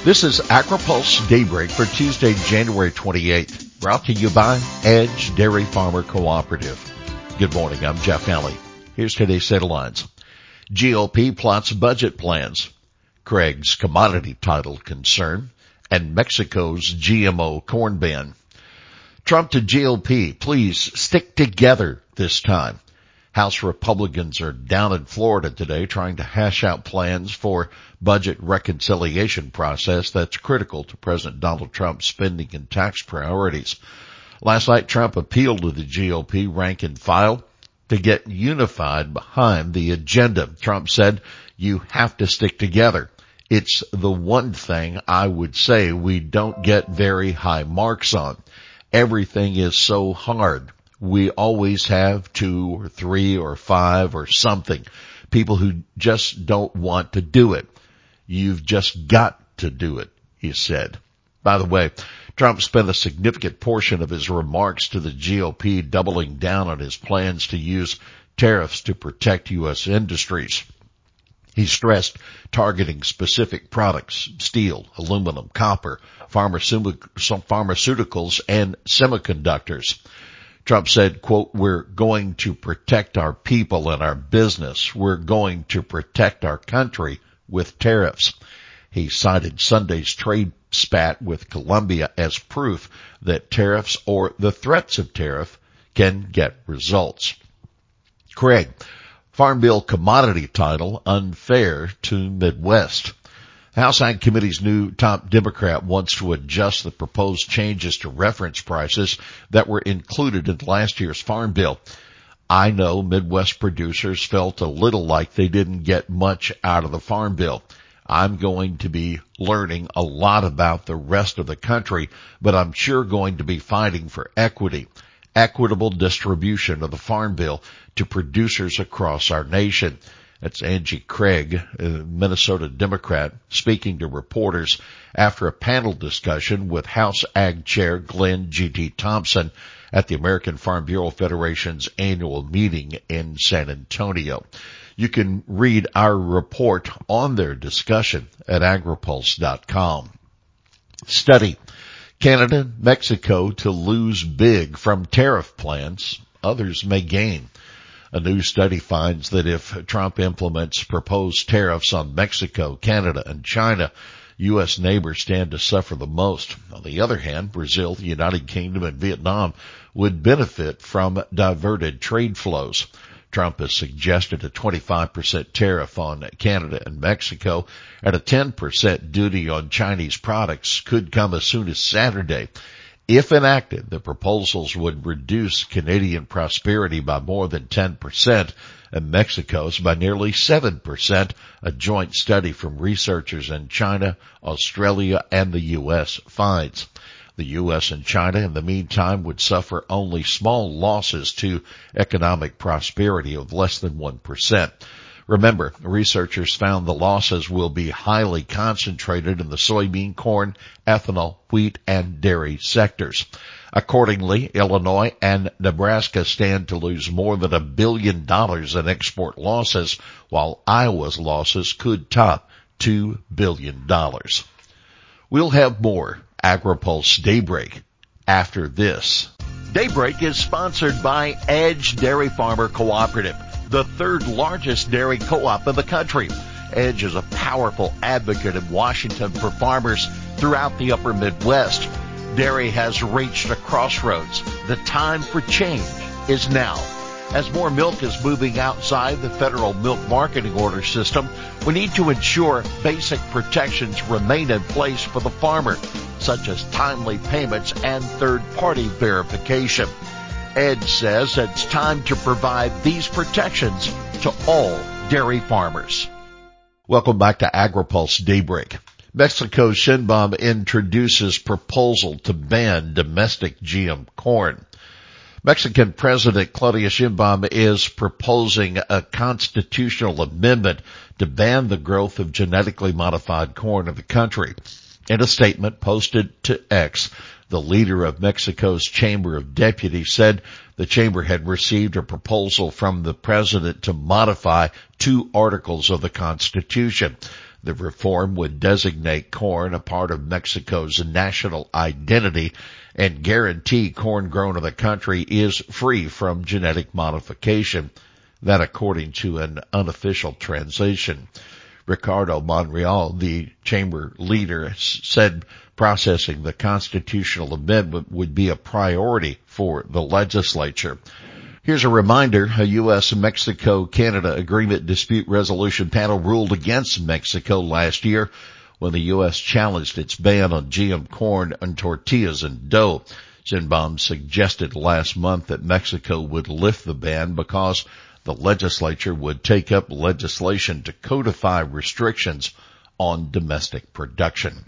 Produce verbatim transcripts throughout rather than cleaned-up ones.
This is AgriPulse Daybreak for Tuesday, January twenty-eighth, brought to you by Edge Dairy Farmer Cooperative. Good morning, I'm Jeff Alley. Here's today's headlines. G O P plots budget plans, Craig's commodity title concern, and Mexico's G M O corn ban. Trump to G O P, please stick together this time. House Republicans are down in Florida today trying to hash out plans for budget reconciliation process that's critical to President Donald Trump's spending and tax priorities. Last night, Trump appealed to the G O P rank and file to get unified behind the agenda. Trump said, you have to stick together. It's the one thing I would say we don't get very high marks on. Everything is so hard. We always have two or three or five or something. People who just don't want to do it. You've just got to do it, he said. By the way, Trump spent a significant portion of his remarks to the G O P doubling down on his plans to use tariffs to protect U S industries. He stressed targeting specific products, steel, aluminum, copper, pharmaceuticals, and semiconductors. Trump said, quote, we're going to protect our people and our business. We're going to protect our country with tariffs. He cited Sunday's trade spat with Colombia as proof that tariffs or the threats of tariff can get results. Craig, Farm Bill commodity title unfair to Midwest. House Ag Committee's new top Democrat wants to adjust the proposed changes to reference prices that were included in last year's Farm Bill. I know Midwest producers felt a little like they didn't get much out of the Farm Bill. I'm going to be learning a lot about the rest of the country, but I'm sure going to be fighting for equity, equitable distribution of the Farm Bill to producers across our nation. That's Angie Craig, a Minnesota Democrat, speaking to reporters after a panel discussion with House Ag Chair Glenn G T Thompson at the American Farm Bureau Federation's annual meeting in San Antonio. You can read our report on their discussion at agripulse dot com. Study. Canada, Mexico to lose big from tariff plans. Others may gain. A new study finds that if Trump implements proposed tariffs on Mexico, Canada, and China, U S neighbors stand to suffer the most. On the other hand, Brazil, the United Kingdom, and Vietnam would benefit from diverted trade flows. Trump has suggested a twenty-five percent tariff on Canada and Mexico, and a ten percent duty on Chinese products could come as soon as Saturday. If enacted, the proposals would reduce Canadian prosperity by more than ten percent and Mexico's by nearly seven percent, a joint study from researchers in China, Australia, and the U S finds. The U S and China, in the meantime, would suffer only small losses to economic prosperity of less than one percent. Remember, researchers found the losses will be highly concentrated in the soybean, corn, ethanol, wheat, and dairy sectors. Accordingly, Illinois and Nebraska stand to lose more than a billion dollars in export losses, while Iowa's losses could top two billion dollars. We'll have more AgriPulse Daybreak after this. Daybreak is sponsored by Edge Dairy Farmer Cooperative, the third largest dairy co-op in the country. Edge is a powerful advocate in Washington for farmers throughout the upper Midwest. Dairy has reached a crossroads. The time for change is now. As more milk is moving outside the federal milk marketing order system, we need to ensure basic protections remain in place for the farmer, such as timely payments and third-party verification. Edge says it's time to provide these protections to all dairy farmers. Welcome back to AgriPulse Daybreak. Mexico's Sheinbaum introduces proposal to ban domestic G M corn. Mexican President Claudia Sheinbaum is proposing a constitutional amendment to ban the growth of genetically modified corn in the country. In a statement posted to X, the leader of Mexico's Chamber of Deputies said the chamber had received a proposal from the president to modify two articles of the Constitution. The reform would designate corn a part of Mexico's national identity and guarantee corn grown in the country is free from genetic modification. That according to an unofficial translation. Ricardo Monreal, the chamber leader, said processing the constitutional amendment would be a priority for the legislature. Here's a reminder, a U S Mexico-Canada Agreement Dispute Resolution Panel ruled against Mexico last year when the U S challenged its ban on G M corn and tortillas and dough. Sheinbaum suggested last month that Mexico would lift the ban because the legislature would take up legislation to codify restrictions on domestic production.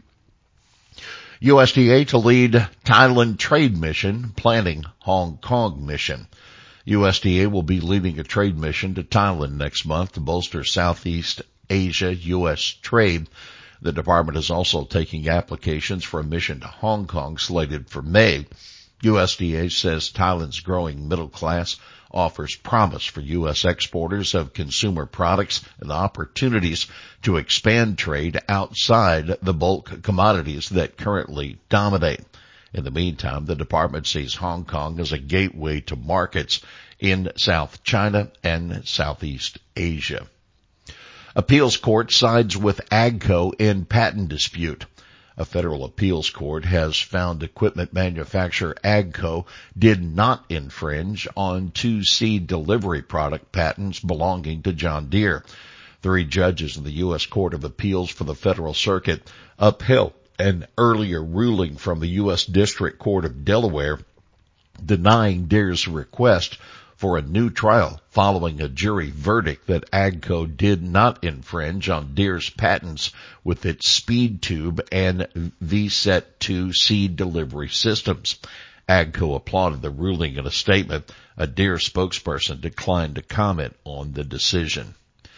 U S D A to lead Thailand trade mission, planning Hong Kong mission. U S D A will be leading a trade mission to Thailand next month to bolster Southeast Asia U S trade. The department is also taking applications for a mission to Hong Kong slated for May. U S D A says Thailand's growing middle class offers promise for U S exporters of consumer products and opportunities to expand trade outside the bulk commodities that currently dominate. In the meantime, the department sees Hong Kong as a gateway to markets in South China and Southeast Asia. Appeals court sides with AGCO in patent dispute. A federal appeals court has found equipment manufacturer AGCO did not infringe on two seed delivery product patents belonging to John Deere. Three judges in the U S Court of Appeals for the Federal Circuit upheld an earlier ruling from the U S District Court of Delaware denying Deere's request for a new trial following a jury verdict that AGCO did not infringe on Deere's patents with its speed tube and V S E T two seed delivery systems. AGCO applauded the ruling in a statement. A Deere spokesperson declined to comment on the decision.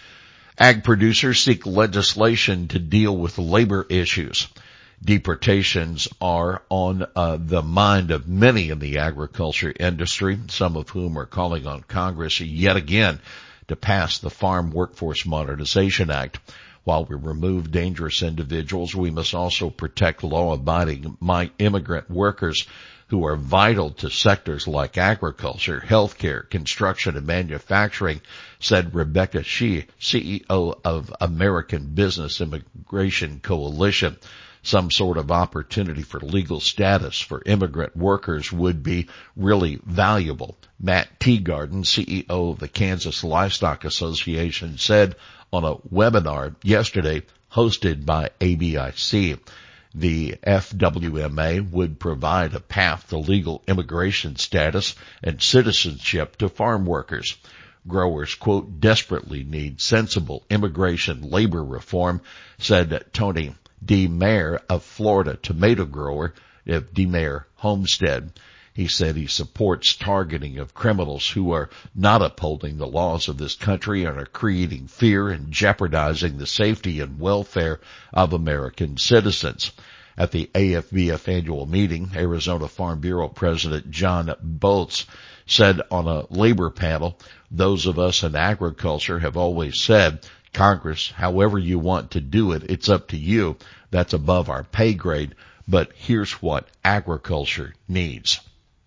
Ag producers seek legislation to deal with labor issues. Deportations are on uh, the mind of many in the agriculture industry, some of whom are calling on Congress yet again to pass the Farm Workforce Modernization Act. While we remove dangerous individuals, we must also protect law-abiding immigrant workers who are vital to sectors like agriculture, healthcare, construction, and manufacturing, said Rebecca Shih, C E O of American Business Immigration Coalition. Some sort of opportunity for legal status for immigrant workers would be really valuable. Matt Teagarden, C E O of the Kansas Livestock Association, said on a webinar yesterday hosted by A B I C. The F W M A would provide a path to legal immigration status and citizenship to farm workers. Growers, quote, desperately need sensible immigration labor reform, said Tony D. Mayer, a Florida tomato grower of D. Mayer Homestead. He said he supports targeting of criminals who are not upholding the laws of this country and are creating fear and jeopardizing the safety and welfare of American citizens. At the A F B F annual meeting, Arizona Farm Bureau President John Boltz said on a labor panel, those of us in agriculture have always said, Congress, however you want to do it, it's up to you. That's above our pay grade. But here's what agriculture needs.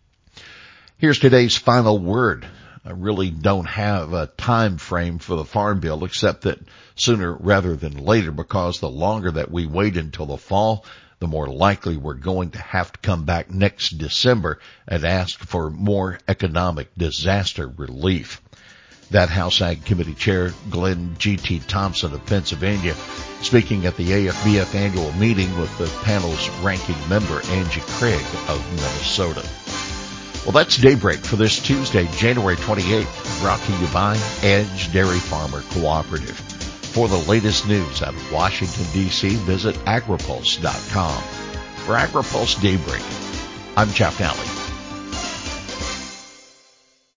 Here's today's final word. I really don't have a time frame for the Farm Bill except that sooner rather than later, because the longer that we wait until the fall, the more likely we're going to have to come back next December and ask for more economic disaster relief. That House Ag Committee Chair Glenn G T Thompson of Pennsylvania speaking at the A F B F annual meeting with the panel's ranking member Angie Craig of Minnesota. Well, that's Daybreak for this Tuesday, January twenty-eighth, brought to you by Edge Dairy Farmer Cooperative. For the latest news out of Washington, D C, visit agripulse dot com. For AgriPulse Daybreak, I'm Jeff Nally.